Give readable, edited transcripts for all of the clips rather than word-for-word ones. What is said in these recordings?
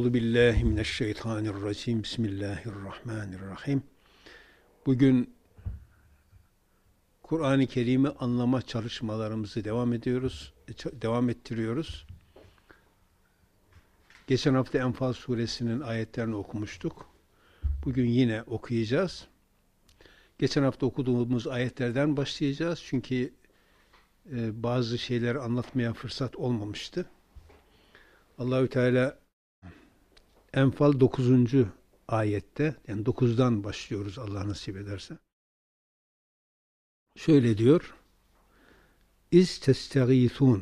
Euzu billahi mineşşeytanirracim. Bismillahirrahmanirrahim. Bugün Kur'an-ı Kerim'i anlama çalışmalarımızı devam ettiriyoruz. Geçen hafta Enfal suresinin ayetlerini okumuştuk. Bugün yine okuyacağız. Geçen hafta okuduğumuz ayetlerden başlayacağız. Çünkü bazı şeyleri anlatmaya fırsat olmamıştı. Allahü Teala Enfal 9. ayette, yani 9'dan başlıyoruz Allah nasip ederse. Şöyle diyor: İz testagîthûn.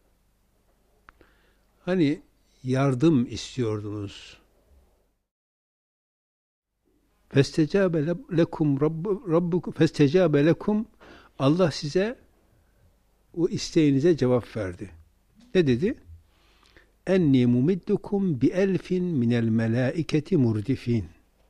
Hani yardım istiyordunuz. Festecâbe lekum rabbukum festecâbe lekum. Allah size o isteğinize cevap verdi. Ne dedi? Enni mumiddukum bi elfin minel melâiketi murdifin.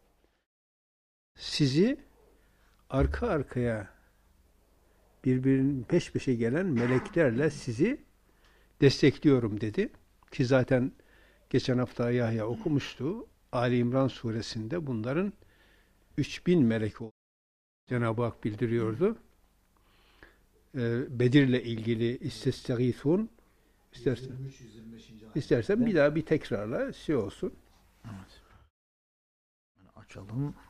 Sizi arka arkaya birbirinin peş peşe gelen meleklerle sizi destekliyorum dedi. Ki zaten geçen hafta Yahya okumuştu. Ali İmran suresinde bunların 3000 melek olduğunu Cenab-ı Hak bildiriyordu. Bedir'le ilgili istestagîthûn İstersen bir daha bir tekrarla olsun. Evet. Açalım.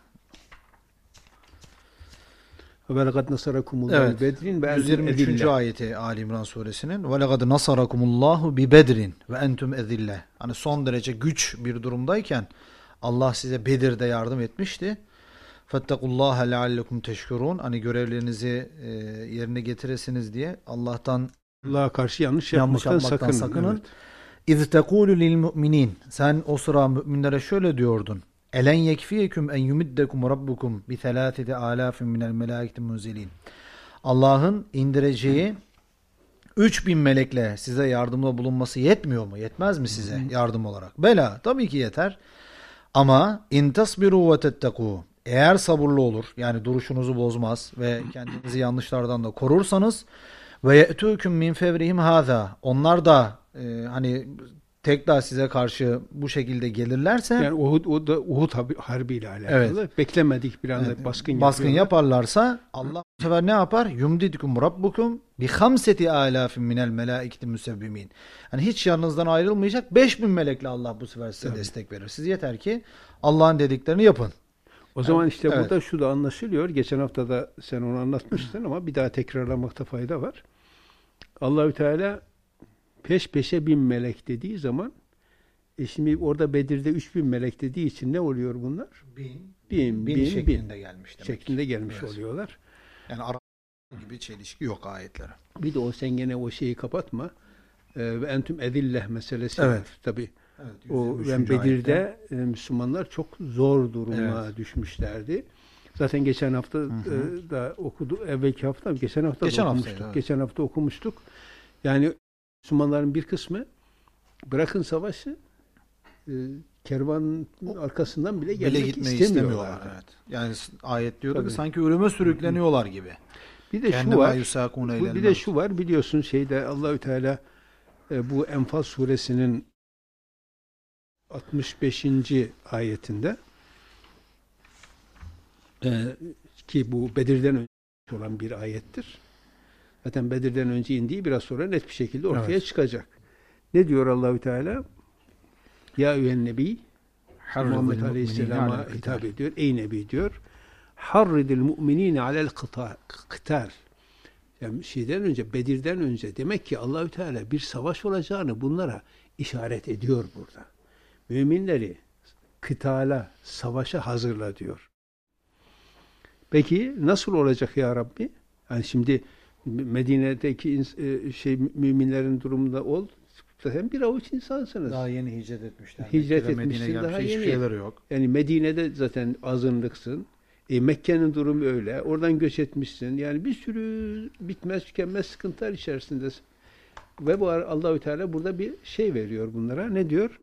Ve lekad nasarakumullahu bi Bedrin ve entum 123. ezille. ayeti Ali İmran suresinin. Ve lekad nasarakumullahu bi Bedrin ve entum ezille. Hani son derece güç bir durumdayken Allah size Bedir'de yardım etmişti. Fettekullaha leallekum teşkurun. Hani görevlerinizi yerine getiresiniz diye Allah'tan Allah'a karşı yanlış yapmaktan sakının. Evet. İz tekulu lil mu'minin. Sen o sıra müminlere şöyle diyordun. Elen yekfiyeküm en yumiddekum rabbukum bi thelâtheti âlâfin minel melâiketi munzilin. Allah'ın indireceği 3000 melekle size yardımda bulunması yetmiyor mu? Yetmez mi size yardım olarak? Bela, tabii ki yeter. Ama in tasbiru ve tettekû. Eğer sabırlı olur, yani duruşunuzu bozmaz ve kendinizi yanlışlardan da korursanız ve ye'tûküm min fevrihim hâzâ. Onlar da hani tekrar size karşı bu şekilde gelirlerse, Yani o da Uhud harbi ile alakalı. Evet. Beklemedik bir anda baskın yaparlarsa Allah bu sefer ne yapar? Yumdidukum rabbukum bi hamseti alafin minel melaiketi musebbimin. Hani hiç yanınızdan ayrılmayacak 5000 melekle Allah bu sefer size destek verir. Siz yeter ki Allah'ın dediklerini yapın. O zaman işte burada şu da anlaşılıyor. Geçen hafta da sen onu anlatmıştın ama bir daha tekrarlamakta fayda var. Allahü Teala peş peşe 1000 melek dediği zaman şimdi orada Bedir'de 3000 melek dediği için ne oluyor bunlar? 1000 şeklinde gelmiş demek. Şeklinde gelmiş oluyorlar. Yani Arap gibi çelişki yok ayetlere. Bir de sen gene o şeyi kapatma. Ve entüm ezillah meselesi Evet. var. Tabii. Evet, O Bedir'de Müslümanlar çok zor duruma düşmüşlerdi. Zaten geçen hafta da geçen hafta okumuştuk. Geçen hafta okumuştuk. Yani Müslümanların bir kısmı bırakın savaşı kervanın arkasından bile gelmek istemiyorlar. Evet. Yani ayet diyordu ki sanki ölüme sürükleniyorlar gibi. Bir de şu var. Biliyorsun Allahü Teala bu Enfal suresinin 65. ayetinde ki bu Bedir'den önce olan bir ayettir. Zaten Bedir'den önce indiği biraz sonra net bir şekilde ortaya çıkacak. Ne diyor Allahü Teala? Ya eyyühen nebi, Muhammed Aleyhisselam'a hitap ediyor. Ey Nebi diyor. Harridil mu'minine alel kıtal. Yani Bedir'den önce demek ki Allahü Teala bir savaş olacağını bunlara işaret ediyor burada. Müminleri kıtala, savaşa hazırla diyor. Peki nasıl olacak ya Rabbi? Yani şimdi Medine'deki müminlerin durumunda zaten bir avuç insansınız. Daha yeni hicret etmişler. Hicret etmişsin daha yeni. Şeyleri yok. Yani Medine'de zaten azınlıksın. Mekke'nin durumu öyle. Oradan göç etmişsin. Yani bir sürü bitmez tükenmez sıkıntılar içerisindesin. Ve bu Allahü Teala burada bir şey veriyor bunlara. Ne diyor?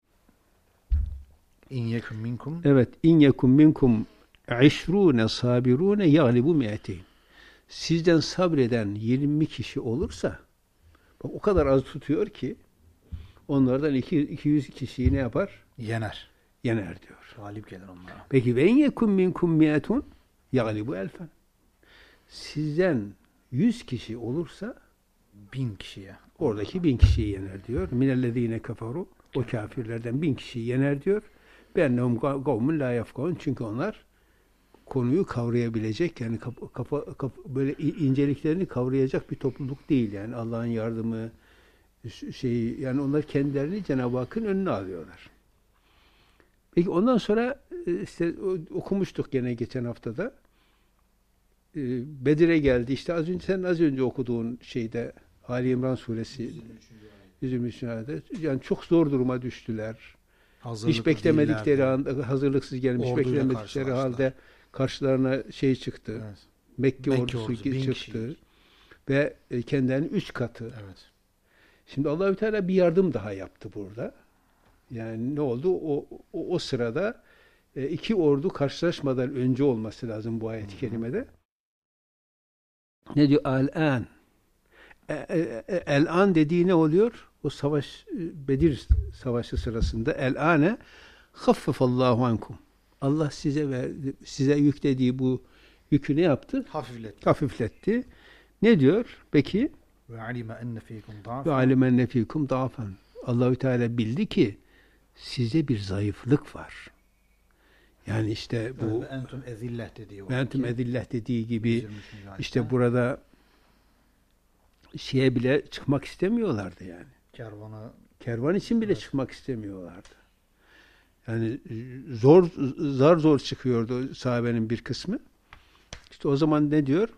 İn yekum minkum. Evet. İn yekum minkum 20 sabirun yaglibu mi'ateyn. Sizden sabreden 20 kişi olursa, bak o kadar az tutuyor ki onlardan 200 kişiyi ne yapar? Yener. Yener diyor. Galip gelir onlara. Peki ve en yekun minkum mi'etun yaglibu elfen. Sizden 100 kişi olursa 1000 kişiye. oradaki 1000 kişiyi yener diyor. Minellezine kafaru, o kafirlerden 1000 kişiyi yener diyor. Bennehum kavmun la yefkahun, çünkü onlar konuyu kavrayabilecek, yani böyle inceliklerini kavrayacak bir topluluk değil, yani Allah'ın yardımı yani onlar kendilerini Cenab-ı Hakk'ın önüne alıyorlar. Peki ondan sonra işte okumuştuk gene geçen haftada. Bedir'e geldi. İşte sen az önce okuduğun şeyde Ali İmran suresi 123. ayette, yani çok zor duruma düştüler. Hiç beklemedikleri anda, hazırlıksız gelmiş, beklemedikleri halde karşılarına çıktı. Evet. Mekke ordusu çıktı. Ve kendilerinin 3 katı. Evet. Şimdi Allah-u Teala bir yardım daha yaptı burada. Yani ne oldu? O sırada 2 ordu karşılaşmadan önce olması lazım bu ayet-i kerimede. Ne diyor? El-an. El-an dediği ne oluyor? O savaş, Bedir savaşı sırasında el-ane haffefallahu ankum. Allah size yüklediği bu yükü ne yaptı? Hafifletti. Ne diyor? Peki? Ve alime enne fikum da'fen. Allahü Teala bildi ki size bir zayıflık var. Yani işte bu entum ezillah dediği gibi işte burada bile çıkmak istemiyorlardı yani. Kervan için bile çıkmak istemiyorlardı. Yani zor çıkıyordu sahabenin bir kısmı. İşte o zaman ne diyor?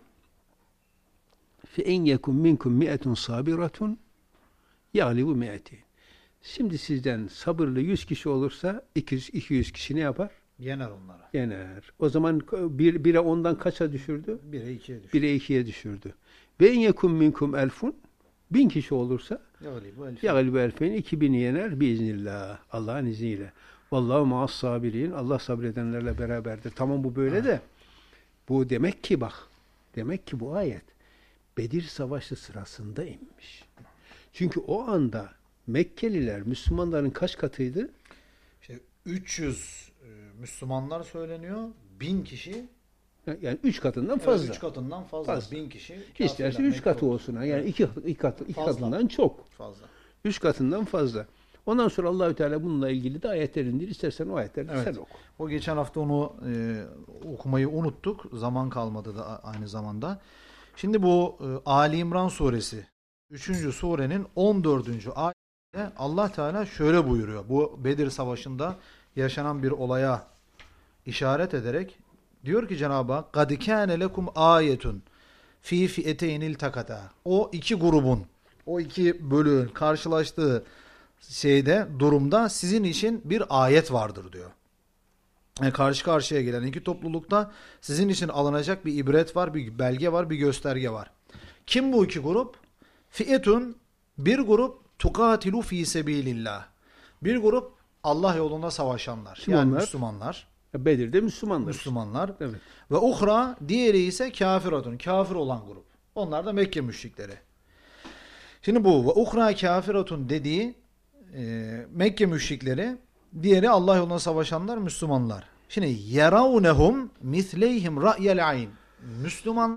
Fe en yekun minkum mi'etun sabiratun yaglibu mi'etin. Şimdi sizden sabırlı 100 kişi olursa 200 kişi ne yapar? Yener onlara. Yener. O zaman 1'e 10'dan kaça düşürdü? 1'e 2'ye düşürdü. 1'e 2'ye düşürdü. Ve en yekun minkum elfun, 1000 kişi olursa yaglibu elfeyn, 2000'i yener biiznillah. Allah'ın izniyle. Vallahu ma'as sabirin. Allah sabredenlerle beraberdir. Tamam, bu böyle de. Bu demek ki bu ayet Bedir Savaşı sırasında inmiş. Çünkü o anda Mekkeliler Müslümanların kaç katıydı? İşte 300 Müslümanlar söyleniyor. 1000 kişi. Yani 3 katından fazla. 3 katından fazla. 1000 kişi. İsterse 3 katı olsun. Yani 2 katından çok. Fazla. 3 katından fazla. Ondan sonra Allahü Teala bununla ilgili de ayetler indir. İstersen o ayetleri sen oku. O geçen hafta onu okumayı unuttuk. Zaman kalmadı da aynı zamanda. Şimdi bu Ali İmran suresi 3. surenin 14. ayetinde Allah Teala şöyle buyuruyor. Bu Bedir Savaşı'nda yaşanan bir olaya işaret ederek diyor ki Cenab-ı Hak قَدْ كَانَ لَكُمْ آيَةٌ ف۪ي فِئَتَيْنِ الْتَقَتَا. O iki grubun, o iki bölüğün karşılaştığı durumda sizin için bir ayet vardır diyor. Yani karşı karşıya gelen iki toplulukta sizin için alınacak bir ibret var, bir belge var, bir gösterge var. Kim bu iki grup? Fi'etun, bir grup tukatilu fi sebilillah. Bir grup Allah yolunda savaşanlar. Yani Müslümanlar. Bedir'de Müslümanlar. Evet. Ve uhra, diğeri ise kafiratun. Kafir olan grup. Onlar da Mekke müşrikleri. Şimdi bu ve uhra kafiratun dediği Mekke müşrikleri, diğeri Allah yolunda savaşanlar Müslümanlar. Şimdi yeravnehum misleyhim ra'yel ayn. Müslüman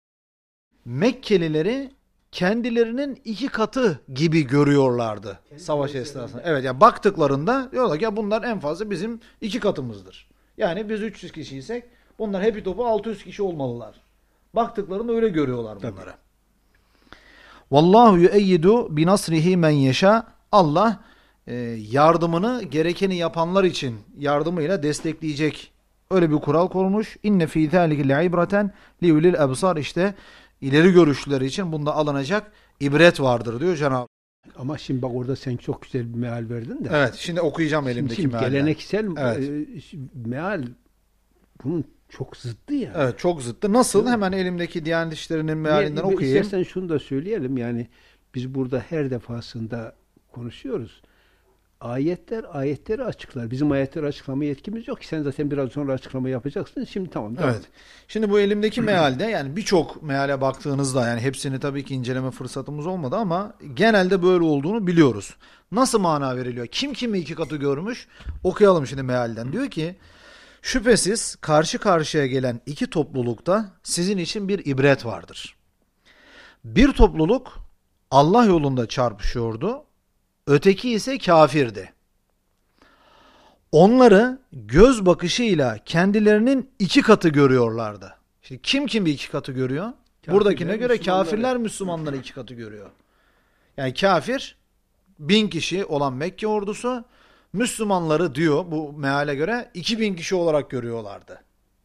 Mekkelileri kendilerinin 2 katı gibi görüyorlardı savaş esnasında. Evet, yani baktıklarında diyorlar ki ya bunlar en fazla bizim 2 katımızdır. Yani biz 300 kişiysek bunlar hepi topu 600 kişi olmalılar. Baktıklarında öyle görüyorlar bunları. Vallahu yu'eyyidu bi nasrihi men yeşâ. Allah yardımını gerekeni yapanlar için yardımıyla destekleyecek. Öyle bir kural korumuş. İnne fî zâlike le'ibreten liulil ebsar. İşte ileri görüşlüler için bunda alınacak ibret vardır diyor Cenab-ı. Ama şimdi bak orada sen çok güzel bir meal verdin de. Evet, şimdi okuyacağım elimdeki meali. Geleneksel meal bunun çok zıttı ya. Evet, çok zıttı. Nasıl? Hemen elimdeki Diyanet İşleri'nin mealinden okuyayım. İstersen şunu da söyleyelim, yani biz burada her defasında konuşuyoruz. Ayetler ayetleri açıklar. Bizim ayetleri açıklama yetkimiz yok ki. Sen zaten biraz sonra açıklama yapacaksın. Şimdi tamam. Evet. Şimdi bu elimdeki mealde, yani birçok meale baktığınızda, yani hepsini tabii ki inceleme fırsatımız olmadı ama genelde böyle olduğunu biliyoruz. Nasıl mana veriliyor? Kim kimi iki katı görmüş? Okuyalım şimdi mealden. Diyor ki, şüphesiz karşı karşıya gelen iki toplulukta sizin için bir ibret vardır. Bir topluluk Allah yolunda çarpışıyordu, öteki ise kafirdi. Onları göz bakışıyla kendilerinin iki katı görüyorlardı. Şimdi kim kimi iki katı görüyor? Kafirler, Buradakine göre Müslümanları. kafirler Müslümanları iki katı görüyor. Yani kafir 1000 kişi olan Mekke ordusu, Müslümanları diyor bu meale göre 2000 kişi olarak görüyorlardı.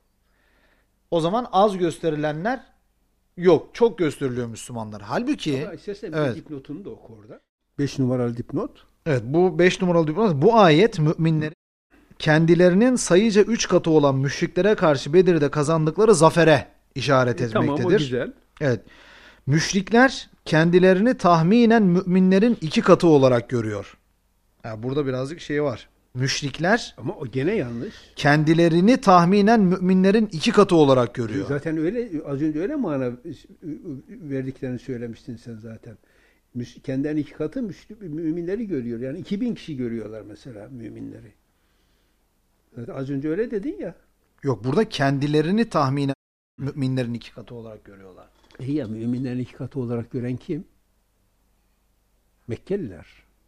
O zaman az gösterilenler yok. Çok gösteriliyor Müslümanlar. Halbuki Ama istersen evet. bir dipnotunu da oku orada. 5 numaralı dipnot. Evet, bu 5 numaralı dipnot. Bu ayet müminlerin kendilerinin sayıca 3 katı olan müşriklere karşı Bedir'de kazandıkları zafere işaret etmektedir. Tamam, o güzel. Evet. Müşrikler kendilerini tahminen müminlerin 2 katı olarak görüyor. Yani burada birazcık şey var. Müşrikler Ama o gene yanlış. kendilerini tahminen müminlerin 2 katı olarak görüyor. Zaten öyle, az önce öyle mana verdiklerini söylemiştin sen zaten. Kendilerinin iki katı müminleri görüyor. Yani 2000 kişi görüyorlar mesela müminleri. Zaten az önce öyle dedin ya. Yok, burada kendilerini tahminen müminlerin 2 katı olarak görüyorlar. İyi ya, müminlerin iki katı olarak gören kim? Mekkeliler.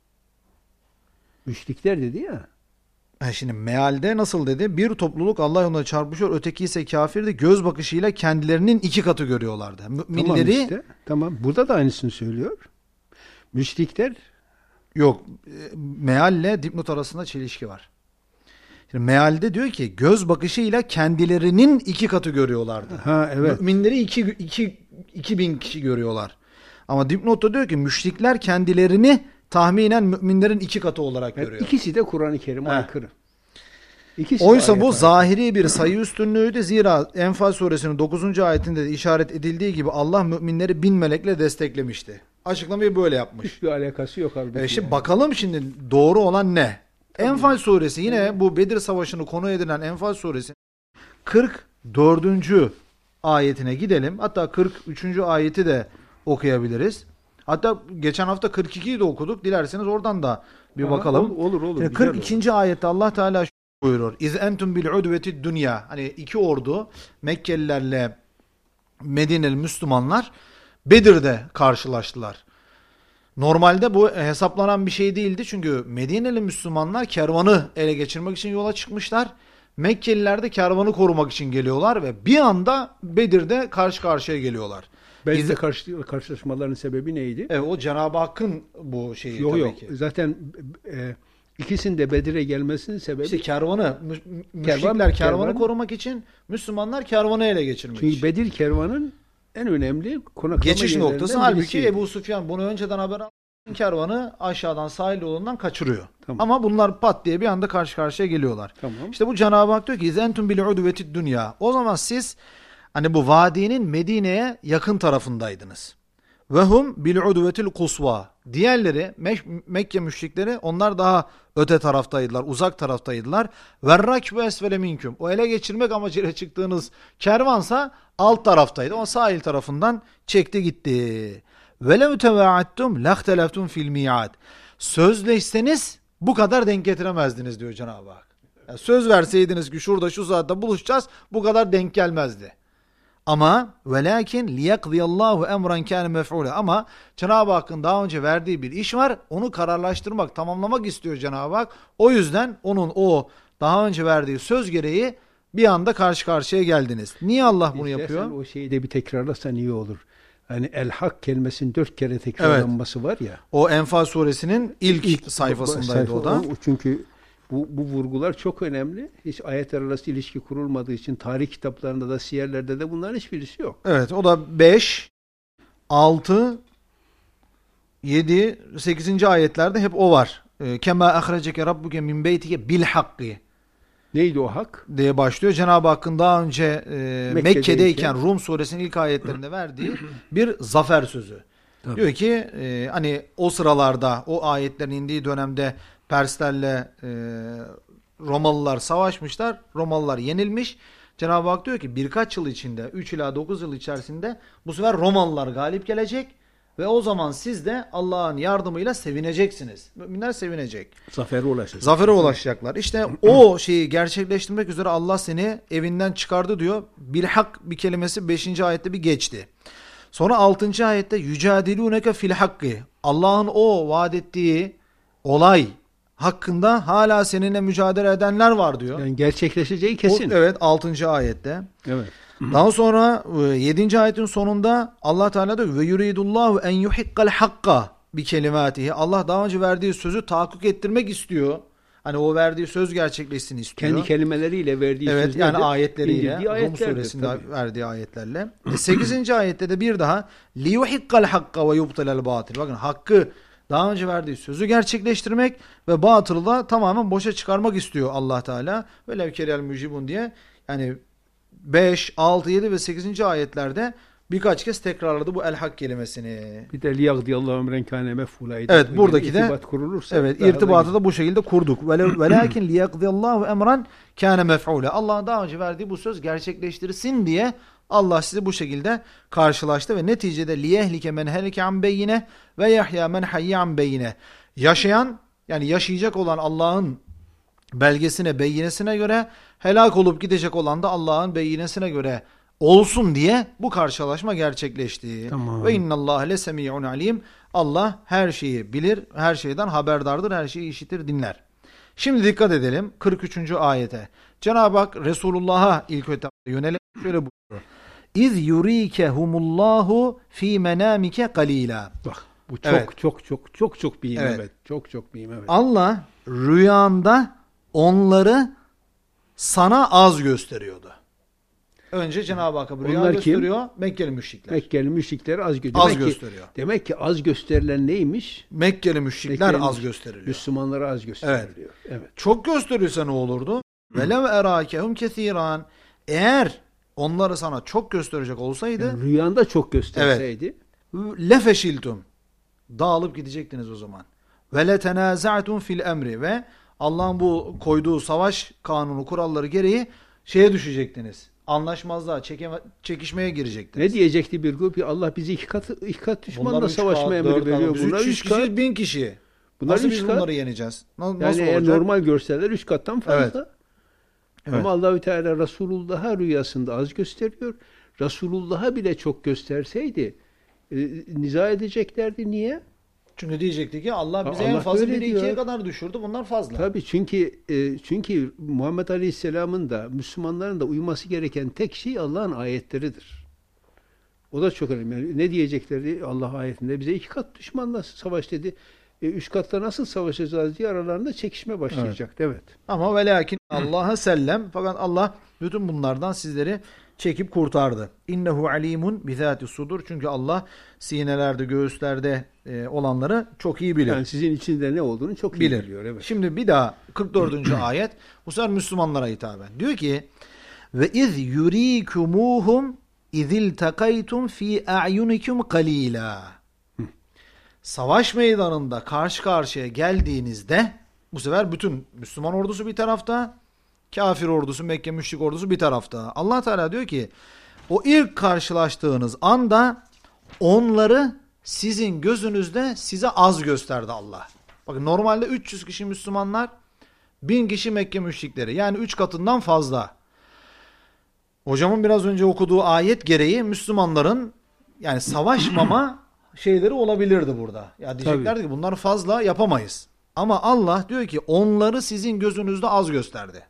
Müşrikler dedi ya. Şimdi mealde nasıl dedi? Bir topluluk Allah yolunda çarpışıyor, öteki ise kafirdi. Göz bakışıyla kendilerinin 2 katı görüyorlardı. Müminleri Tamam işte. Tamam. Burada da aynısını söylüyor. Müşrikler yok. Mealle dipnot arasında çelişki var. Şimdi mealde diyor ki göz bakışıyla kendilerinin 2 katı görüyorlardı. ha evet. Müminleri 2000 kişi görüyorlar. Ama dipnotta diyor ki müşrikler kendilerini tahminen müminlerin 2 katı olarak görüyor. İkisi de Kur'an-ı Kerim'e aykırı. İkisi Oysa de bu ayet zahiri bir sayı üstünlüğüydü. Zira Enfal suresinin 9. ayetinde de işaret edildiği gibi Allah müminleri 1000 melekle desteklemişti. Açıklamayı böyle yapmış. hiçbir alakası yok halbuki. Şimdi bakalım şimdi doğru olan ne? Enfal suresi, yine bu Bedir Savaşı'nı konu edilen Enfal suresi 44. ayetine gidelim. Hatta 43. ayeti de okuyabiliriz. Hatta geçen hafta 42'yi de okuduk. Dilerseniz oradan da bir bakalım. Olur. Şimdi 42. ayette Allah Teala buyuruyor. İz entum bil udveti dünya. Hani iki ordu, Mekkelilerle Medineli Müslümanlar Bedir'de karşılaştılar. Normalde bu hesaplanan bir şey değildi. Çünkü Medineli Müslümanlar kervanı ele geçirmek için yola çıkmışlar. Mekkeliler de kervanı korumak için geliyorlar ve bir anda Bedir'de karşı karşıya geliyorlar. Bedir'de karşılaşmaların sebebi neydi? Evet, o Cenab-ı Hakk'ın bu şeyi Yok tabii ki. Zaten ikisinin de Bedir'e gelmesinin sebebi İşte kervanı, müşrikler kervanı korumak için, Müslümanlar kervanı ele geçirmek çünkü için. Bedir kervanın en önemli konaklama Geçiş yerlerinden noktası. Halbuki birisiydi. Ebu Süfyan bunu önceden haber aldı. Kervanı aşağıdan sahil yolundan kaçırıyor. Tamam. Ama bunlar pat diye bir anda karşı karşıya geliyorlar. Tamam. İşte bu Cenab-ı Hak diyor ki zentum bil udvetid dünya. O zaman siz hani bu vadinin Medine'ye yakın tarafındaydınız. Ve hum bil udvetil kusva. Diğerleri Mekke müşrikleri, onlar daha öte taraftaydılar, uzak taraftaydılar. Verrakbu esfele minküm. O ele geçirmek amacıyla çıktığınız kervansa alt taraftaydı. O sahil tarafından çekti gitti. Ve lev tevaattum lahteleftum fil mi'ad. Sözleşseniz bu kadar denk getiremezdiniz diyor Cenab-ı Hak. Yani söz verseydiniz ki şurada şu saatte buluşacağız, bu kadar denk gelmezdi. Ama velakin liyaqdiyallahu emran kana mef'ula. Ama Cenab-ı Hakk'ın daha önce verdiği bir iş var. Onu kararlaştırmak, tamamlamak istiyor Cenab-ı Hak. O yüzden onun o daha önce verdiği söz gereği bir anda karşı karşıya geldiniz. Niye Allah bunu yapıyor? O şeyi de bir tekrarlasan iyi olur. Hani el-hak kelimesinin 4 kere tekrarlanması var ya. O Enfal suresinin ilk sayfasındaydı o da. Çünkü bu vurgular çok önemli. Hiç ayetler arası ilişki kurulmadığı için tarih kitaplarında da siyerlerde de bunların hiçbirisi yok. Evet, o da 5, 6, 7, 8. ayetlerde hep o var. Kema ahreceke rabbuke min beytike bil hakkı Neydi o hak? diye başlıyor. Cenab-ı Hakk'ın daha önce Mekke'deyken Rum suresinin ilk ayetlerinde verdiği bir zafer sözü. Tabii. Diyor ki hani o sıralarda, o ayetlerin indiği dönemde Perslerle Romalılar savaşmışlar. Romalılar yenilmiş. Cenab-ı Hak diyor ki birkaç yıl içinde, 3 ila 9 yıl içerisinde bu sefer Romalılar galip gelecek ve o zaman siz de Allah'ın yardımıyla sevineceksiniz. Müminler sevinecek. Zafere ulaşacaklar. İşte o şeyi gerçekleştirmek üzere Allah seni evinden çıkardı diyor. Bilhak bir kelimesi 5. ayette bir geçti. Sonra 6. ayette yücadilûneke fil hakkı. Allah'ın o vaat ettiği olay hakkında hala seninle mücadele edenler var diyor. Yani gerçekleşeceği kesin. Evet 6. ayette. Evet. Daha sonra 7. ayetin sonunda Allah Teala diyor ve yuridullahu en yuhikkal hakka bi kelimatihi. Allah daha önce verdiği sözü tahakkuk ettirmek istiyor. Hani o verdiği söz gerçekleşsin istiyor. Kendi kelimeleriyle verdiği evet, sözlerdir. yani ayetleriyle, Rum ayetlerdir, suresinde tabii. verdiği ayetlerle. 8. ayette de bir daha li yuhikkal hakka ve yubtilal batil. Bakın hakkı daha önce verdiği sözü gerçekleştirmek ve batılı da tamamen boşa çıkarmak istiyor Allah Teala. Velev kerel mücibun diye yani 5, 6, 7 ve 8. ayetlerde birkaç kez tekrarladı bu el-hak kelimesini. Bir de liyagdiyallahu emren kâne mef'ûlâ. Evet buradaki de irtibat kurulursa. evet irtibatı da bu şekilde kurduk. Velakin liyagdiyallahu emran kâne mef'ûlâ. Allah'ın daha önce verdiği bu söz gerçekleştirsin diye Allah sizi bu şekilde karşılaştı ve neticede liyehlike men helike an beyine ve yahya men hayye an beyine. Yaşayan yani yaşayacak olan Allah'ın belgesine, beyinesine göre, helak olup gidecek olan da Allah'ın beyinesine göre olsun diye bu karşılaşma gerçekleşti. Tamam. Ve innallâhe lesemi'un alim. Allah her şeyi bilir, her şeyden haberdardır, her şeyi işitir, dinler. Şimdi dikkat edelim 43. ayete. Cenab-ı Hak Resulullah'a ilk etapta yönelerek şöyle buyuruyor. İz yurikehumullahu fi menamike qalila. Bak bu çok evet. çok mühim evet. evet. Çok mühim evet. Allah rüyanda onları sana az gösteriyordu. Önce Cenab-ı Hak rüya Onlar gösteriyor. Mekkeli müşrikler. Mekkeli müşrikler az gösteriyor. Gösteriyor. Demek ki az gösterilen neymiş? Mekkeli müşrikler az gösteriliyor. Müslümanlara az gösteriliyor. Evet. Çok gösterirse ne olurdu? Velev erakehum kesiran. Eğer onları sana çok gösterecek olsaydı Yani rüyanda çok gösterseydi lefeşiltum. Dağılıp gidecektiniz o zaman. Ve letenaza'tum fil emri ve Allah'ın bu koyduğu savaş kanunu kuralları gereği şeye düşecektiniz. Anlaşmazlığa, çekişmeye girecektiniz. Ne diyecekti bir grup? Allah bizi iki kat düşmanla savaşma emri veriyor. Bunlar 3 kişi, 1000 kişi. Nasıl biz bunları yeneceğiz? Nasıl yani olacak? normal görseler 3 kattan fazla. Evet. Ama Allahü Teala Resulullah'a rüyasında az gösteriyor. Resulullah'a bile çok gösterseydi niza edeceklerdi. Niye? Çünkü diyecekti ki Allah bize Allah en fazla böyle 1'e 2'ye diyor. kadar düşürdü. Bunlar fazla. Tabii çünkü Muhammed Aleyhisselam'ın da Müslümanların da uyması gereken tek şey Allah'ın ayetleridir. O da çok önemli. Yani ne diyeceklerdi Allah ayetinde? Bize 2 kat düşmanla savaş dedi. 3 katta nasıl savaşacağız diye aralarında çekişme başlayacaktı. Evet. Ama ve lakin Allah'a sellem. Fakat Allah bütün bunlardan sizleri çekip kurtardı. İnnehu alimun bizati sudur. Çünkü Allah sinelerde, göğüslerde olanları çok iyi bilir. Yani sizin içinde ne olduğunu çok iyi biliyor. Evet. Şimdi bir daha 44. ayet bu sefer Müslümanlara hitaben. Diyor ki ve iz yurikumuhum izil takaytum fi a'yunikum qalila. Savaş meydanında karşı karşıya geldiğinizde bu sefer bütün Müslüman ordusu bir tarafta, kafir ordusu, Mekke müşrik ordusu bir tarafta. Allah Teala diyor ki o ilk karşılaştığınız anda onları sizin gözünüzde size az gösterdi Allah. Bakın normalde 300 kişi Müslümanlar, 1000 kişi Mekke müşrikleri. Yani 3 katından fazla. Hocamın biraz önce okuduğu ayet gereği Müslümanların yani savaşmama şeyleri olabilirdi burada. Ya diyeceklerdi ki bunlar fazla yapamayız. Ama Allah diyor ki onları sizin gözünüzde az gösterdi.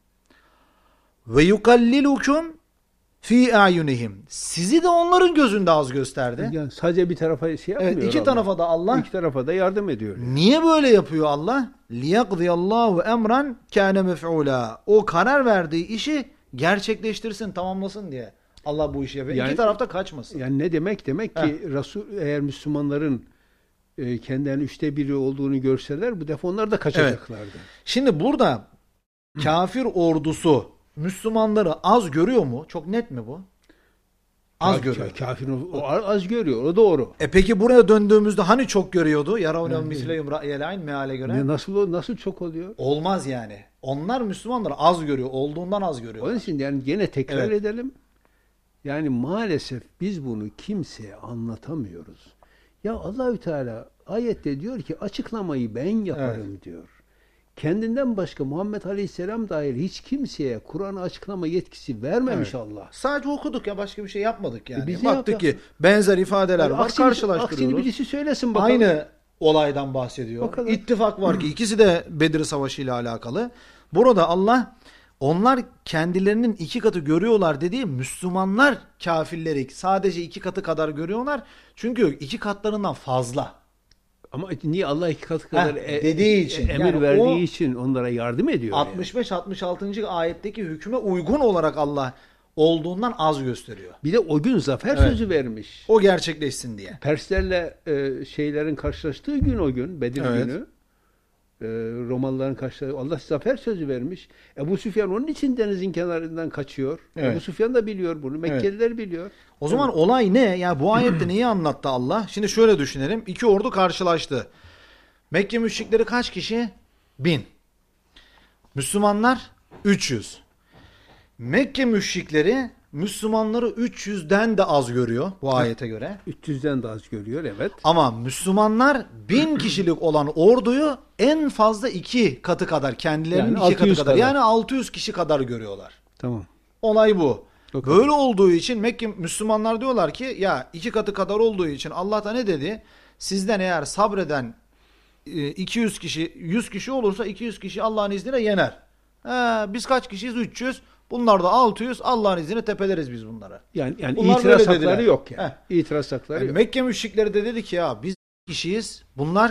Ve yukallilukum fi a'yunihim. Sizi de onların gözünde az gösterdi. Yani sadece bir tarafa şey yapmıyor. Evet, iki Allah. tarafa da Allah. İki tarafa da yardım ediyor. Yani. Niye böyle yapıyor Allah? Liyaqdiyallahu emran kana mef'ula. O karar verdiği işi gerçekleştirsin, tamamlasın diye. Allah bu işi yapıyor. Yani, İki tarafta kaçmasın. Yani ne demek? Demek ki Resul eğer Müslümanların kendilerinin 1/3 olduğunu görseler bu defa onlar da kaçacaklardı. Evet. Şimdi burada kafir ordusu Müslümanları az görüyor mu? Çok net mi bu? Az görüyor. Kafir o az görüyor. O doğru. Peki buraya döndüğümüzde hani çok görüyordu? Yaravne misleyum ra'yel ayn meale göre. Nasıl çok oluyor? Olmaz yani. Onlar Müslümanlar az görüyor. Olduğundan az görüyor. Onun için yani gene tekrar edelim. Yani maalesef biz bunu kimseye anlatamıyoruz. Ya Allahü Teala ayette diyor ki açıklamayı ben yaparım diyor. Kendinden başka Muhammed Aleyhisselam dahil hiç kimseye Kur'an'ı açıklama yetkisi vermemiş Allah. Sadece okuduk ya, başka bir şey yapmadık yani. Biz baktık ki benzer ifadeler var, karşılaştırıyoruz. Aksini birisi söylesin bakalım. Aynı olaydan bahsediyor. İttifak var ki ikisi de Bedir Savaşı ile alakalı. Burada Allah onlar kendilerinin iki katı görüyorlar dediği Müslümanlar kafirleri sadece iki katı kadar görüyorlar. Çünkü iki katlarından fazla. Ama niye Allah iki katı kadar dediği için, emir yani verdiği için onlara yardım ediyor. 65-66. ayetteki hükme uygun olarak Allah olduğundan az gösteriyor. Bir de o gün zafer sözü vermiş. O gerçekleşsin diye. Perslerle şeylerin karşılaştığı gün o gün Bedir günü. Romalıların karşılaştığı Allah zafer sözü vermiş. Ebu Süfyan onun için denizin kenarından kaçıyor. Ebu Süfyan da biliyor bunu. Mekkeliler biliyor. O zaman olay ne? Yani bu ayette neyi anlattı Allah? Şimdi şöyle düşünelim. İki ordu karşılaştı. Mekke müşrikleri kaç kişi? 1000. Müslümanlar 300. Mekke müşrikleri Müslümanları 300'den de az görüyor bu ayete göre. 300'den de az görüyor, evet. Ama Müslümanlar 1000 kişilik olan orduyu en fazla iki katı kadar, kendilerinin yani iki katı kadar. Yani 600 kişi kadar görüyorlar. Tamam. Olay bu. Böyle olduğu için Mekke Müslümanlar diyorlar ki ya iki katı kadar olduğu için Allah da ne dedi? Sizden eğer sabreden 200 kişi 100 kişi olursa 200 kişi Allah'ın izniyle yener. Biz kaç kişiyiz? 300. Bunlar da 600. Allah'ın izniyle tepeleriz biz bunlara. Yani itiraz hakları yok yani. İtiraz hakları yok. Mekke müşrikleri de dedi ki ya biz kişiyiz. Bunlar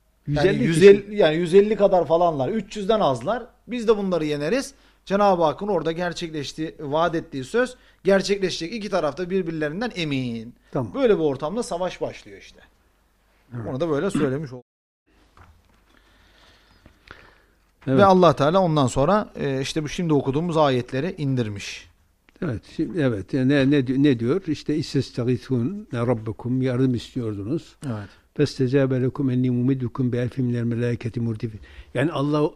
150 yani 150 kadar falanlar. 300'den azlar. Biz de bunları yeneriz. Cenab-ı Hakk'ın orada vaat ettiği söz gerçekleşecek. İki tarafta birbirlerinden emin. Tamam. Böyle bir ortamda savaş başlıyor işte. Evet. Onu da böyle söylemiş oldu. Evet. Ve Allah Teala ondan sonra işte bu şimdi okuduğumuz ayetleri indirmiş. Evet. Evet. Ne diyor? İşte istestagithun rabbukum, yardım istiyordunuz. Evet. Festecabe lekum enni mumiddukum bi elfin minel melâiketi murdifin. Yani Allah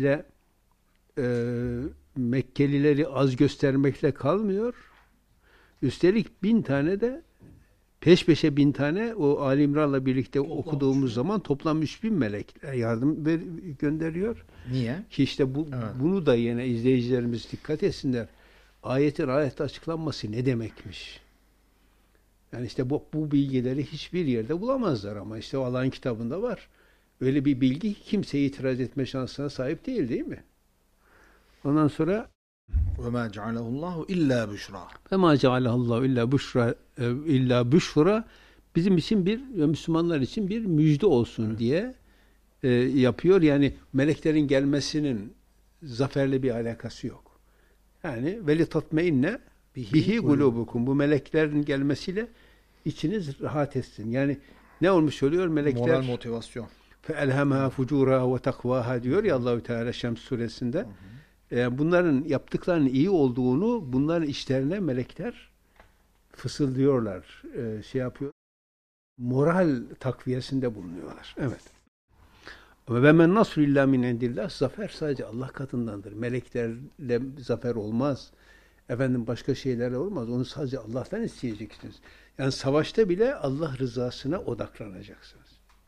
Mekkelileri az göstermekle kalmıyor. Üstelik 1000 tane de peş peşe 1000 tane o Ali İmran'la birlikte okuduğumuz zaman toplam 3000 melek yardım gönderiyor. Niye? Ki işte bunu da yine izleyicilerimiz dikkat etsinler. Ayetin ayette açıklanması ne demekmiş? Yani işte bu bilgileri hiçbir yerde bulamazlar ama işte Allah'ın kitabında var. Öyle bir bilgi kimseye itiraz etme şansına sahip değil mi? Ondan sonra وَمَا جَعَلَهُ اللّٰهُ اِلَّا بُشْرًا وَمَا جَعَلَهُ اللّٰهُ اِلَّا بُشْرًا bizim için Müslümanlar için bir müjde olsun diye yapıyor. Yani meleklerin gelmesinin zaferle bir alakası yok. Yani veli tatmeinne bihi kulubukum. Bu meleklerin gelmesiyle içiniz rahat etsin. Yani ne olmuş oluyor? Melekler moral motivasyon. فَاَلْهَمَهَا فُجُورَهَا وَتَقْوَاهَا diyor ya Allah-u Teala Şems suresinde. Bunların yaptıklarının iyi olduğunu bunların işlerine melekler fısıldıyorlar. Yapıyor. Moral takviyesinde bulunuyorlar. Evet. Ve men nasru illa min indillah. Zafer sadece Allah katındandır. Meleklerle zafer olmaz. Başka şeylerle olmaz. Onu sadece Allah'tan isteyeceksiniz. Yani savaşta bile Allah rızasına odaklanacaksınız.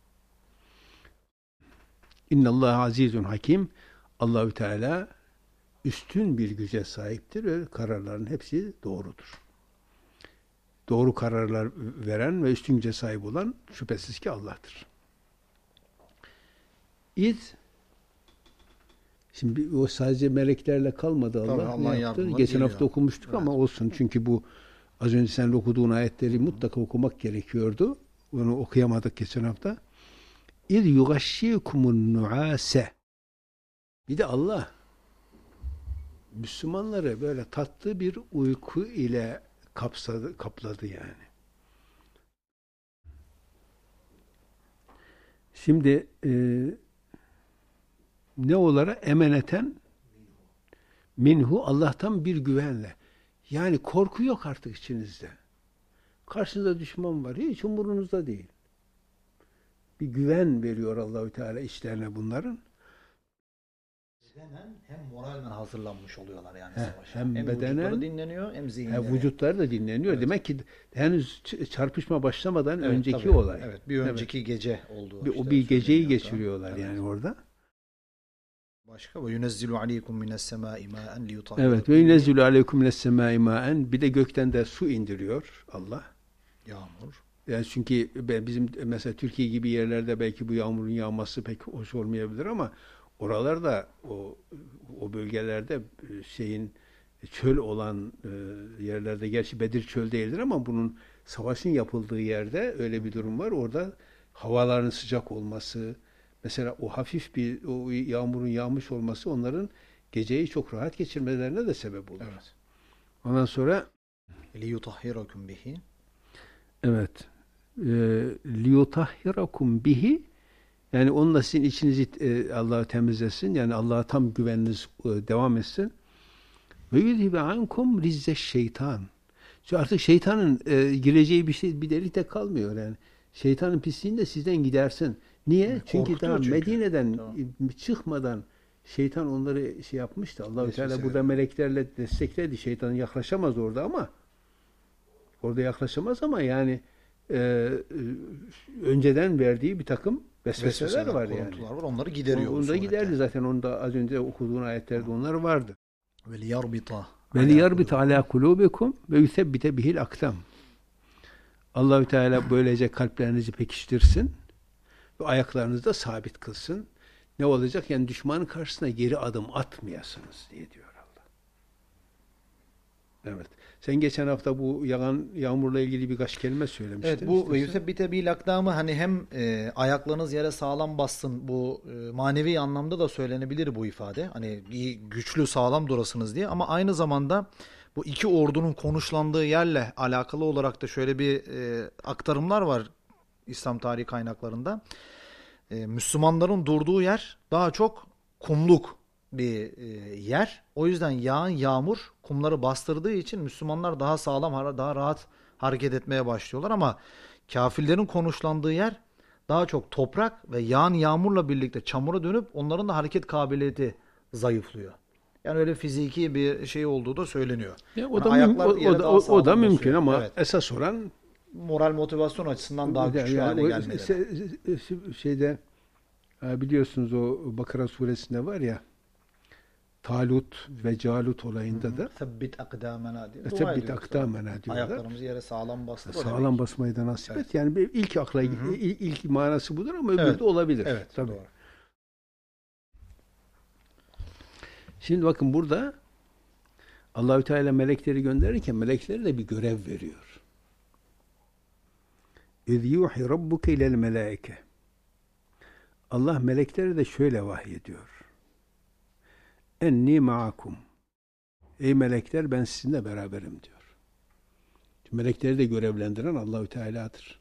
İnnallâhe azîzun hakim. Allahü Teala üstün bir güce sahiptir ve kararların hepsi doğrudur. Doğru kararlar veren ve üstün güce sahip olan şüphesiz ki Allah'tır. Şimdi o sadece meleklerle kalmadı Allah. Ne yaptı? Geçen hafta okumuştuk ama olsun. Çünkü bu az önce sen okuduğun ayetleri mutlaka okumak gerekiyordu. Onu okuyamadık geçen hafta. İz yugaşşikumun nuase. Bir de Allah Müslümanları böyle tatlı bir uyku ile kapladı yani. Şimdi ne olarak emaneten minhu Allah'tan bir güvenle. Yani korku yok artık içinizde. Karşınızda düşman var. Hiç umurunuzda değil. Bir güven veriyor Allahü Teala içlerine bunların. Bedenen hem moralen hazırlanmış oluyorlar yani savaşa. Hem bedenen vücutları dinleniyor hem zihinleri. vücutları da dinleniyor. Evet. Demek ki henüz çarpışma başlamadan evet, önceki tabii. olay. Evet, bir önceki gece olduğu. O bir geceyi geçiriyorlar evet. Yani orada. Başka ve yunezzilu aleykum mines semai ma'en liyutahhirakum. Evet ve yunezzilu aleykum mines semai ma'en, bir de gökten de su indiriyor Allah. Yağmur. Yani çünkü bizim mesela Türkiye gibi yerlerde belki bu yağmurun yağması pek hoş olmayabilir ama oralarda o bölgelerde çöl olan yerlerde, gerçi Bedir çöl değildir ama bunun savaşın yapıldığı yerde öyle bir durum var. Orada havaların sıcak olması, mesela o hafif o yağmurun yağmış olması onların geceyi çok rahat geçirmelerine de sebep olur. Evet. Ondan sonra liyutahhirakum bihi. Evet. Liyutahhirakum bihi, yani onunla sizin içinizi Allah temizlesin. Yani Allah'a tam güveniniz devam etsin. Ve yudhibe ankum rizze şeytan. Çünkü artık şeytanın gireceği bir delik de kalmıyor yani. Şeytanın pisliğini de sizden gidersin. Niye? Yani çünkü daha Medine'den tamam. çıkmadan şeytan onları yapmıştı. Allah-u Teala burada meleklerle destekledi. Şeytan yaklaşamaz orada ama yani önceden verdiği bir takım vesveseler var yani. Var. Onları gideriyor. Onda giderdi zaten. Onda az önce okuduğun ayetlerde onlar vardı. Ve liyarbita ala kulubikum ve yusebbite bihil akdam. Allahü Teala böylece kalplerinizi pekiştirsin ve ayaklarınızı da sabit kılsın. Ne olacak? Yani düşmanın karşısına geri adım atmayasınız diye diyor Allah. Evet. Sen geçen hafta bu yağmurla ilgili birkaç kelime söylemiştin. Evet, bu ve yusebbite bil akdamı hani hem ayaklarınız yere sağlam bassın, bu manevi anlamda da söylenebilir bu ifade. Hani güçlü sağlam durasınız diye, ama aynı zamanda bu iki ordunun konuşlandığı yerle alakalı olarak da şöyle bir aktarımlar var İslam tarihi kaynaklarında. Müslümanların durduğu yer daha çok kumluk bir yer. O yüzden yağan yağmur kumları bastırdığı için Müslümanlar daha sağlam, daha rahat hareket etmeye başlıyorlar, ama kafirlerin konuşlandığı yer daha çok toprak ve yağan yağmurla birlikte çamura dönüp onların da hareket kabiliyeti zayıflıyor. Yani öyle fiziki bir şey olduğu da söyleniyor. Ya, o da mümkün ama evet. Esas olan moral motivasyon açısından daha güçlü hale gelmeleri. Şeyde biliyorsunuz o Bakara suresinde var ya, Talut ve Calut olayında da Sebbit akdamena diyor. Sebbit akdamena diyorlar. Ayaklarımızı yere sağlam bastır. Sağlam basmayı da nasip et. Yani ilk akla ilk manası budur ama öbürü de olabilir. Evet, tabii. Doğru. Şimdi bakın burada Allahü Teala melekleri gönderirken meleklere de bir görev veriyor. İz yuhi rabbuke ilel melaike. Allah meleklere de şöyle vahyediyor. Enni ma'akum. Ey melekler, ben sizinle beraberim diyor. Melekleri de görevlendiren Allahü Teala'dır.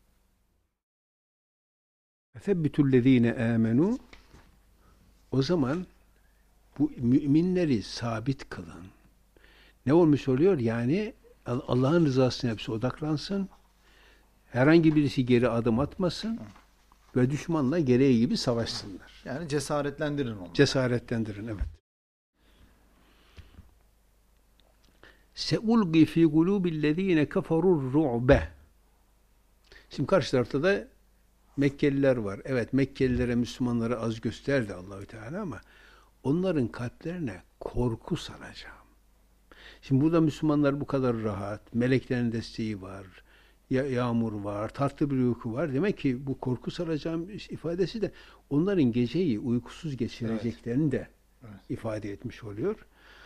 Febbitullezine amenu. O zaman bu müminleri sabit kılın. Ne olmuş oluyor? Yani Allah'ın rızasına hepsi odaklansın. Herhangi birisi geri adım atmasın ve düşmanla gereği gibi savaşsınlar. Yani cesaretlendirin onları. Cesaretlendirin, evet. Seulgi fi kulubillezine keferur ru'be. Şimdi karşı tarafta da Mekkeliler var. Evet, Mekkelilere, Müslümanlara az gösterdi Allahü Teala ama onların kalplerine korku saracağım. Şimdi burada Müslümanlar bu kadar rahat, meleklerin desteği var, yağmur var, tatlı bir uyku var. Demek ki bu korku saracağım ifadesi de onların geceyi uykusuz geçireceklerini de ifade etmiş oluyor.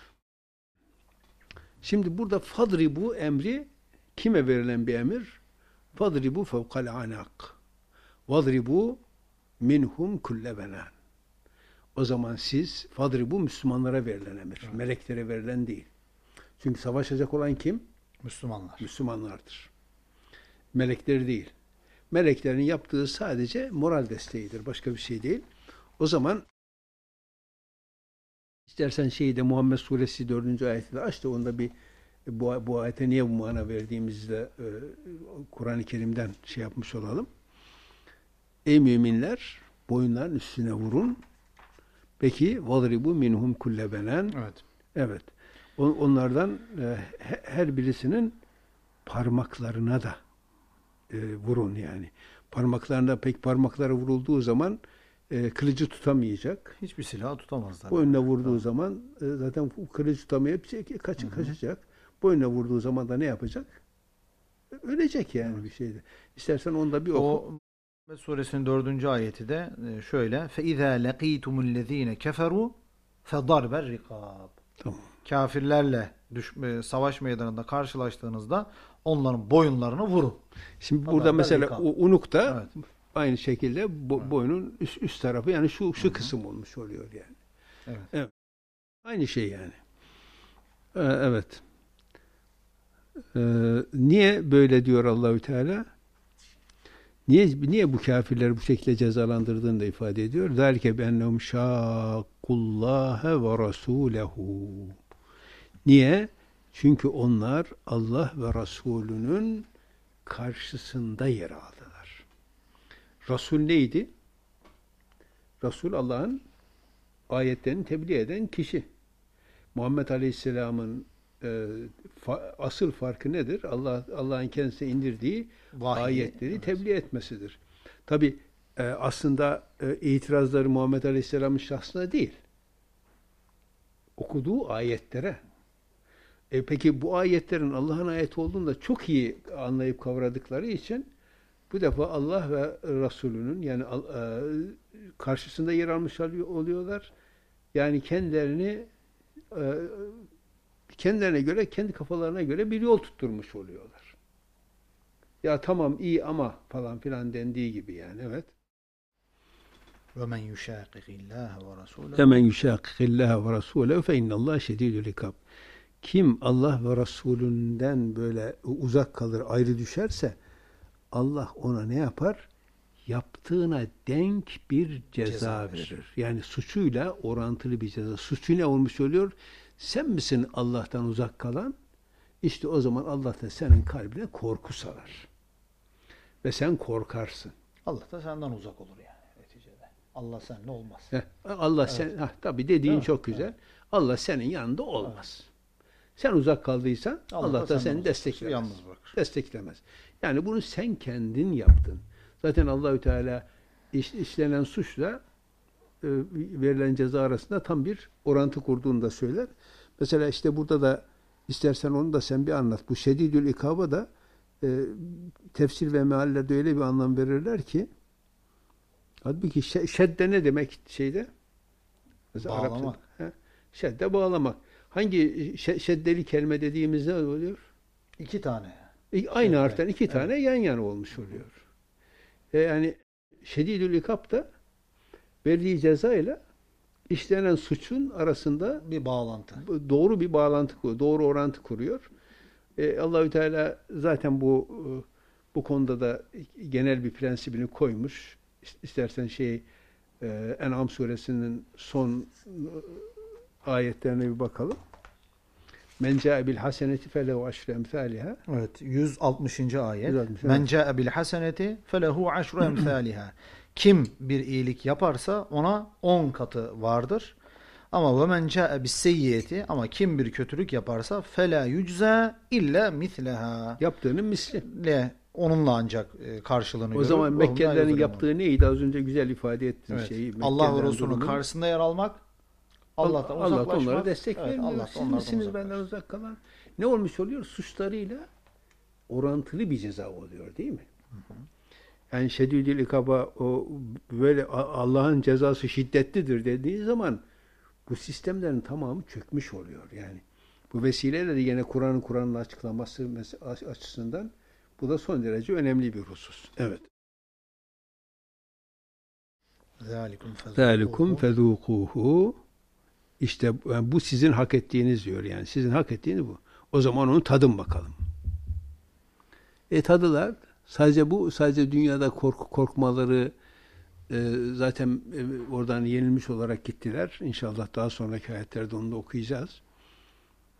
Şimdi burada fadribu emri kime verilen bir emir? Fadribu fevkal anak. Vadribu minhum kulle benan. O zaman siz fadribu Müslümanlara verilen emir. Evet. Meleklere verilen değil. Çünkü savaşacak olan kim? Müslümanlar. Müslümanlardır. Melekleri değil. Meleklerin yaptığı sadece moral desteğidir. Başka bir şey değil. O zaman istersen Muhammed Suresi 4. ayetinde aç da onda bir Bu ayete niye bu mana verdiğimizde Kur'an-ı Kerim'den şey yapmış olalım. Ey müminler, boyunların üstüne vurun. Peki vadribu minhum kulle benen. Evet. Evet. Onlardan her birisinin parmaklarına da vurun yani. Parmaklara vurulduğu zaman kılıcı tutamayacak. Hiçbir silah tutamazlar. Boynuna vurduğu zaman zaten kılıcı tutamayıp kaçacak. Boynuna vurduğu zaman da ne yapacak? Ölecek yani bir şeyde. İstersen onda bir oku. O Suresinin 4. ayeti de şöyle: فَاِذَا لَقِيتُمُ الَّذ۪ينَ كَفَرُوا فَضَرْبَ الرِّقَابِ. Tamam. Kafirlerle savaş meydanında karşılaştığınızda onların boyunlarını vurun. Şimdi burada mesela unukta evet. aynı şekilde boynun üst tarafı yani şu kısım olmuş oluyor yani. Evet. Aynı şey yani. Evet. Niye böyle diyor Allahü Teala? Niye bu kafirleri bu şekilde cezalandırdığını da ifade ediyor. Zalike bennehum şakkullâhe ve rasûlehu. Niye? Çünkü onlar Allah ve Resulünün karşısında yer aldılar. Resul neydi? Resul Allah'ın ayetlerini tebliğ eden kişi. Muhammed Aleyhisselam'ın asıl farkı nedir? Allah'ın kendisine indirdiği ayetleri tebliğ etmesidir. Tabi aslında itirazları Muhammed Aleyhisselam'ın şahsına değil. Okuduğu ayetlere. Peki bu ayetlerin Allah'ın ayeti olduğunu da çok iyi anlayıp kavradıkları için bu defa Allah ve Resulünün yani karşısında yer almış oluyorlar. Yani kendilerine göre, kendi kafalarına göre bir yol tutturmuş oluyorlar. Ya tamam iyi ama falan filan dendiği gibi yani evet. وَمَنْ يُشَاقِقِ اللّٰهَ وَرَسُولَهُ وَمَنْ يُشَاقِقِ اللّٰهَ وَرَسُولَهُ فَاِنَّ اللّٰهَ شَد۪يدُ الْعِقَابِ. Kim Allah ve Resulünden böyle uzak kalır, ayrı düşerse Allah ona ne yapar? Yaptığına denk bir ceza verir. Yani suçuyla orantılı bir ceza. Suçu ne olmuş oluyor? Sen misin Allah'tan uzak kalan? İşte o zaman Allah da senin kalbine korku salar. Ve sen korkarsın. Allah da senden uzak olur yani neticede. Allah seninle olmaz. Allah evet. Tabii dediğin evet. Çok güzel. Evet. Allah senin yanında olmaz. Evet. Sen uzak kaldıysan Allah da seni desteklemez. Desteklemez. Yani bunu sen kendin yaptın. Zaten Allahü Teala işlenen suçla verilen ceza arasında tam bir orantı kurduğunu da söyler. Mesela işte burada da istersen onu da sen bir anlat. Bu şedidül ikaba da tefsir ve meallerde öyle bir anlam verirler ki halbuki şedde ne demek şeyde? Mesela bağlamak. Şedde bağlamak. Hangi şeddeli kelime dediğimiz ne oluyor? 2 tane. Aynı harften 2 tane yan yana olmuş oluyor. Yani şedidül ikab da verdiği ceza ile işlenen suçun arasında bir bağlantı. Doğru bir bağlantı kuruyor. Doğru orantı kuruyor. Allahü Teala zaten bu konuda da genel bir prensibini koymuş. İstersen En'am suresinin son ayetlerine bir bakalım. Men ca'e bil haseneti felehu aşru emsaliha. Evet, 160. ayet. Men ca'e bil haseneti felehu aşru emsaliha. Kim bir iyilik yaparsa ona 10 katı vardır. Ama ve men ca'e bis seyyiyeti, ama kim bir kötülük yaparsa fela yucza illa misleha. Yaptığının misli. Onunla ancak karşılığını görür. O zaman Mekkelilerin yaptığı neydi? Az önce güzel ifade ettiğin evet. şeyi. Allah ve Resulü'nün karşısında yer almak, Allah'tan uzaklaşmak. Allah onlara destek vermiyor. Allah Siz misiniz benden uzak kalan? Ne olmuş oluyor? Suçlarıyla orantılı bir ceza oluyor değil mi? Hı hı. Yani şedidül ikaba o böyle Allah'ın cezası şiddetlidir dediği zaman bu sistemlerin tamamı çökmüş oluyor. Yani bu vesileyle de yine Kur'an'ın açıklaması açısından bu da son derece önemli bir husus. Evet. Zalikum fezûkûhû. İşte bu sizin hak ettiğiniz diyor yani. Sizin hak ettiğiniz bu. O zaman onu tadın bakalım. Tadılar. Sadece dünyada korkmaları zaten oradan yenilmiş olarak gittiler. İnşallah daha sonraki ayetlerde onu da okuyacağız.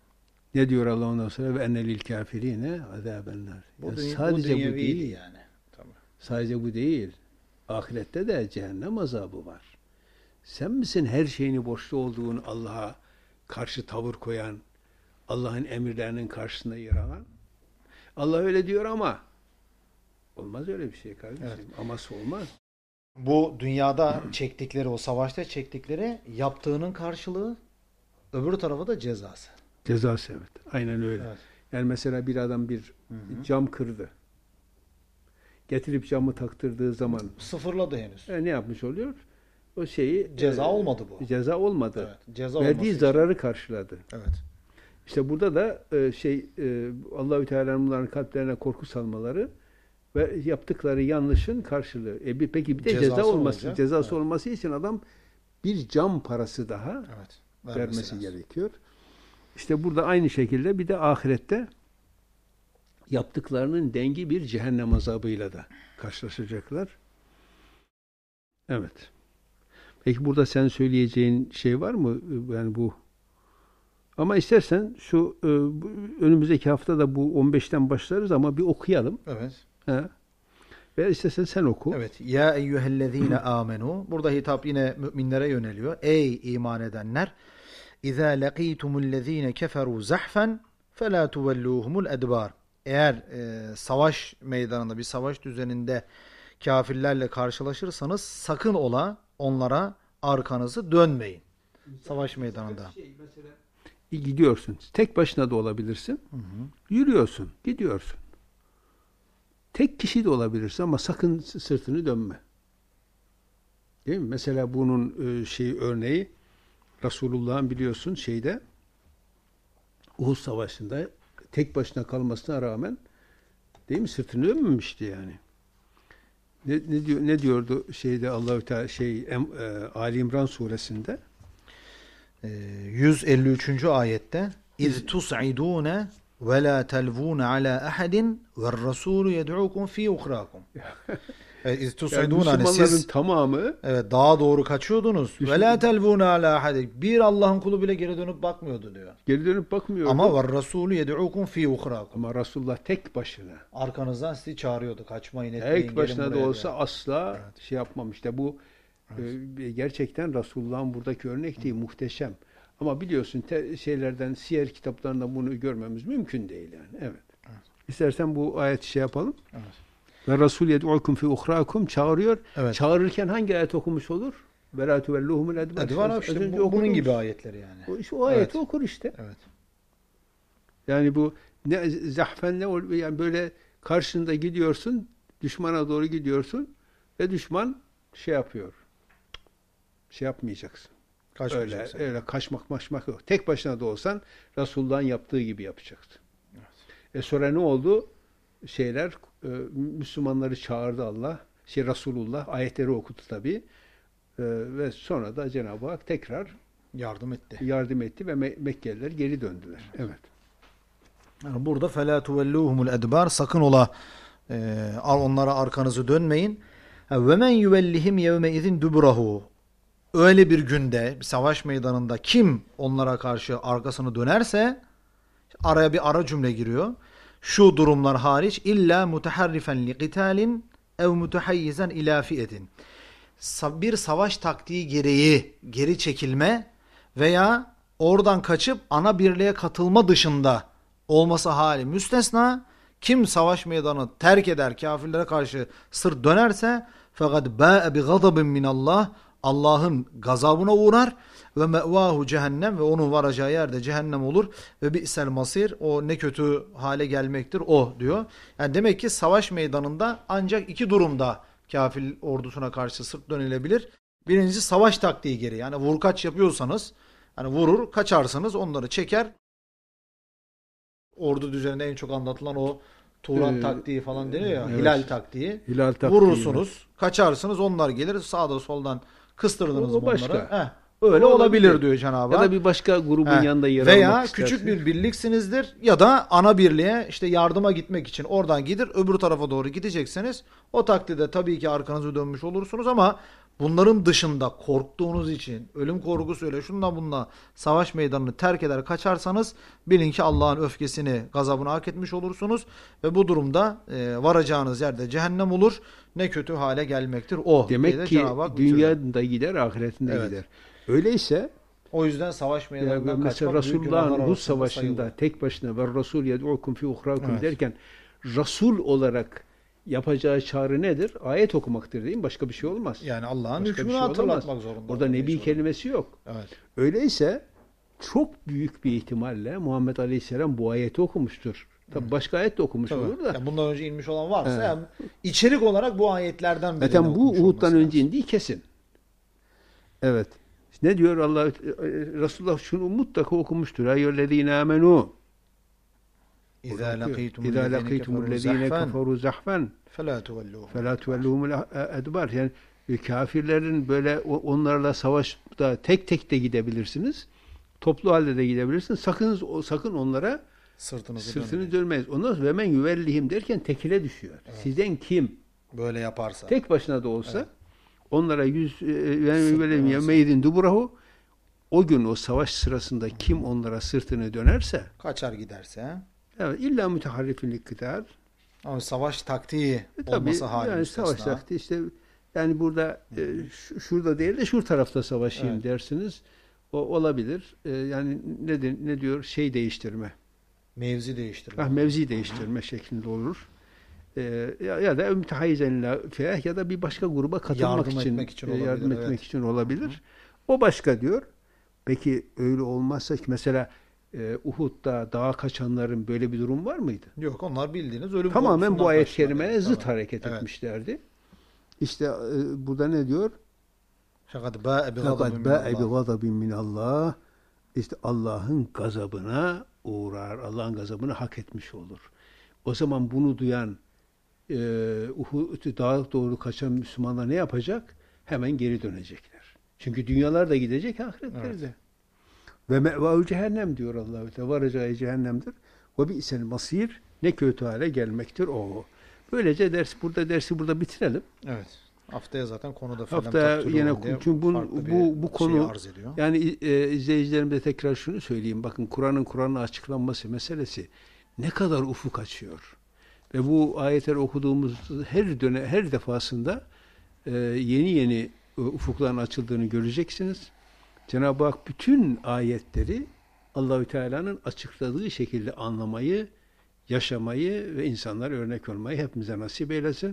Ne diyor Allah ondan sonra? Ve enne lil kafirine azâbenler. Sadece bu değil yani. Tabii. Sadece bu değil. Ahirette de cehennem azabı var. Sen misin her şeyini borçlu olduğun Allah'a karşı tavır koyan, Allah'ın emirlerinin karşısında yer alan? Allah öyle diyor ama olmaz öyle bir şey kardeşim. Evet. Aması olmaz. Bu dünyada çektikleri, o savaşta çektikleri yaptığının karşılığı, öbür tarafa da cezası. Cezası evet. Aynen öyle. Evet. Yani mesela bir adam bir cam kırdı. Getirip camı taktırdığı zaman sıfırladı henüz. Ne yapmış oluyor? O şeyi ceza olmadı bu. Ceza olmadı. Evet, ceza verdiği zararı karşıladı. Evet. İşte burada da Allahü Teala'nın bunların kalplerine korku salmaları ve yaptıkları yanlışın karşılığı. Peki bir de cezası olması için adam bir cam parası daha vermesi gerekiyor. İşte burada aynı şekilde bir de ahirette yaptıklarının dengi bir cehennem azabıyla da karşılaşacaklar. Evet. Peki burada sen söyleyeceğin şey var mı? Yani bu. Ama istersen şu önümüzdeki hafta da bu 15'ten başlarız ama bir okuyalım. Evet. Ve istersen sen oku. Evet. Ya eyyühellezine amenu. Burada hitap yine müminlere yöneliyor. Ey iman edenler. İzâ lekîtumullezîne keferû zahfen felâ tuvellûhumul edbâr. Eğer savaş meydanında, bir savaş düzeninde kafirlerle karşılaşırsanız sakın ola onlara arkanızı dönmeyin. Savaş meydanında. Mesela gidiyorsun. Tek başına da olabilirsin. Yürüyorsun. Gidiyorsun. Tek kişi de olabilirsin ama sakın sırtını dönme. Değil mi? Mesela bunun örneği Resulullah'ın biliyorsun Uhud Savaşı'nda tek başına kalmasına rağmen değil mi? Sırtını dönmemişti yani. Ne diyordu Allahü Teala Ali İmran suresinde 153. ayette İz tus'idûne ve la telvûne alâ ahadin ve'r-rasûlü yed'ûkum fî ukhrakum. İz tus'idûne, yani Müslümanların tamamı dağa doğru kaçıyordunuz. Ve la telvûne alâ ahadin. Bir Allah'ın kulu bile geri dönüp bakmıyordu diyor. Geri dönüp bakmıyordu. Ama ve'r-rasûlü yed'ûkum fî ukhrakum. Ama Resulullah tek başına. Arkanızdan sizi çağırıyordu. Kaçmayın, etmeyin. Tek başına da olsa asla yapmamış. İşte bu gerçekten Resulullah'ın buradaki örnek değil, muhteşem. Ama biliyorsun siyer kitaplarında bunu görmemiz mümkün değil yani. Evet. İstersen bu ayeti yapalım. Evet. Ve Resul yed'ukum fi uhrakum çağırıyor. Evet. Çağırırken hangi ayet okumuş olur? Ve la tuvelluhumul edbar. İşte bunun gibi ayetleri yani. O ayeti okur işte. Evet. Yani bu zahfen yani böyle karşında gidiyorsun, düşmana doğru gidiyorsun ve düşman yapıyor. Yapmayacaksın. Öyle kaçmak yok. Tek başına da olsan Resulullah'ın yaptığı gibi yapacaksın. Evet. Sonra ne oldu? Müslümanları çağırdı Allah. Resulullah ayetleri okudu tabii. Ve sonra da Cenab-ı Hak tekrar yardım etti ve Mekkeliler geri döndüler. Evet. Yani burada فَلَا تُوَلُّوهُمُ الْاَدْبَارِ sakın ola onlara arkanızı dönmeyin. وَمَنْ يُوَلِّهِمْ يَوْمَئِذٍ دُبُرَهُ Öyle bir günde, bir savaş meydanında kim onlara karşı arkasını dönerse, araya bir ara cümle giriyor. Şu durumlar hariç illa muteharrifen li qitalin ev mutehayyizen ila fi'etin. Bir savaş taktiği gereği geri çekilme veya oradan kaçıp ana birliğe katılma dışında olması hali müstesna. Kim savaş meydanını terk eder, kafirlere karşı sırt dönerse fakat ba'e bi gazabin minallah, Allah'ın gazabına uğrar ve mevahu cehennem ve onun varacağı yerde cehennem olur ve bi'sel masir, o ne kötü hale gelmektir o diyor. Yani demek ki savaş meydanında ancak iki durumda kafir ordusuna karşı sırt dönülebilir. Birincisi savaş taktiği gereği, yani vur kaç yapıyorsanız, yani vurur kaçarsınız, onları çeker. Ordu düzeninde en çok anlatılan o Turan taktiği falan deniyor ya, evet. Hilal taktiği. Vurursunuz, kaçarsınız, onlar gelir sağda soldan kıstırdınız mı onları. Öyle olabilir diyor Cenab-ı Hak. Ya da bir başka grubun yanında yer almak veya küçük bir birliksinizdir ya da ana birliğe yardıma gitmek için oradan öbür tarafa doğru gideceksiniz. O takdirde tabii ki arkanızı dönmüş olursunuz ama Bunların dışında korktuğunuz için ölüm korkusuyla şundan bununla savaş meydanını terk eder kaçarsanız bilin ki Allah'ın öfkesini, gazabını hak etmiş olursunuz ve bu durumda varacağınız yerde cehennem olur. Ne kötü hale gelmektir o. Demek ki dünyada gider, ahiretinde gider. Öyleyse o yüzden savaş meydanından mesela kaçmak Resulullah'ın Uhud savaşında tek başına ve Resul yed'ukum fi uhrakum derken Resul olarak yapacağı çağrı nedir? Ayet okumaktır değil mi? Başka bir şey olmaz. Yani Allah'ın hükmünü hatırlatmak zorunda. Orada Nebi kelimesi yok. Evet. Öyleyse çok büyük bir ihtimalle Muhammed Aleyhisselam bu ayeti okumuştur. Tabi başka ayet de okumuş olur da. Yani bundan önce inmiş olan varsa yani içerik olarak bu ayetlerden birini zaten bu Uhud'dan önce lazım. indiği kesin. Evet. Ne diyor Allah? Resulullah şunu mutlaka okumuştur. Eyyühellezine amenu. İzâ lakîtumul-lezîne keferû zahfen felâ tuvelluhumul edbar. Yani kafirlerin böyle onlarla savaşta tek tek de gidebilirsiniz. Toplu halde de gidebilirsiniz. Sakın onlara sırtını dönmeyiz. Ondan sonra ve men yüvellihim derken tekile düşüyor. Evet. Sizden kim böyle yaparsa, tek başına da olsa onlara yemeydin duburahu, o gün o savaş sırasında kim onlara sırtını dönerse, kaçar giderse, evet, illa müteharrifin likkitar, ama savaş taktiği olması halinde. Yani savaş taktiği işte, yani burada şurada değil de şu tarafta savaşayım dersiniz. O olabilir. Yani ne diyor? Şey değiştirme. Mevzi değiştirme. Mevzi değiştirme şeklinde olur. Ya da mütehayyizenle fiyah ya da bir başka gruba katılmak yardım etmek için olabilir. O başka diyor. Peki öyle olmazsa ki mesela Uhud'da dağa kaçanların böyle bir durum var mıydı? Yok, onlar bildiğiniz ölüm tamamen bu ayet-i kerimeye zıt hareket etmişlerdi. İşte burada ne diyor? Fakat bâe bi gazabin minallah. İşte Allah'ın gazabına uğrar. Allah'ın gazabını hak etmiş olur. O zaman bunu duyan dağa doğru kaçan Müslümanlar ne yapacak? Hemen geri dönecekler. Çünkü dünyalar da gidecek, ahiretler de. Ve me'vâhu cehennem diyor Allah-u Teala. Varacağı cehennemdir. Ve bi'sel masir, ne kötü hale gelmektir o. Böylece dersi burada bitirelim. Evet. Haftaya zaten konuda haftaya yine, çünkü bu konu yani izleyicilerimize tekrar şunu söyleyeyim. Bakın Kur'an'ın açıklanması meselesi ne kadar ufuk açıyor. Ve bu ayetleri okuduğumuz her defasında yeni ufukların açıldığını göreceksiniz. Cenab-ı Hak bütün ayetleri Allahü Teala'nın açıkladığı şekilde anlamayı, yaşamayı ve insanlara örnek olmayı hepimize nasip eylesin.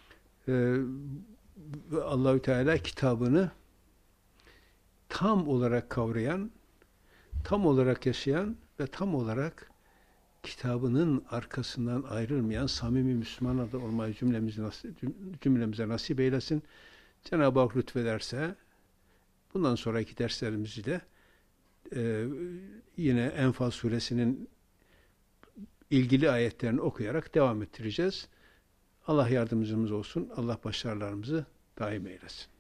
Allahü Teala kitabını tam olarak kavrayan, tam olarak yaşayan ve tam olarak kitabının arkasından ayrılmayan samimi Müslümanlar da olmayı cümlemize nasip eylesin. Cenab-ı Hak lütfederse bundan sonraki derslerimizi de yine Enfal suresinin ilgili ayetlerini okuyarak devam ettireceğiz. Allah yardımcımız olsun. Allah başarılarımızı daim eylesin.